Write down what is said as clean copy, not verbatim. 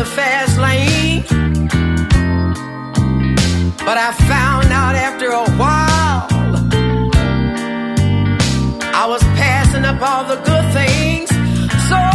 the fast lane. But I found out after a while I was passing up all the good things. So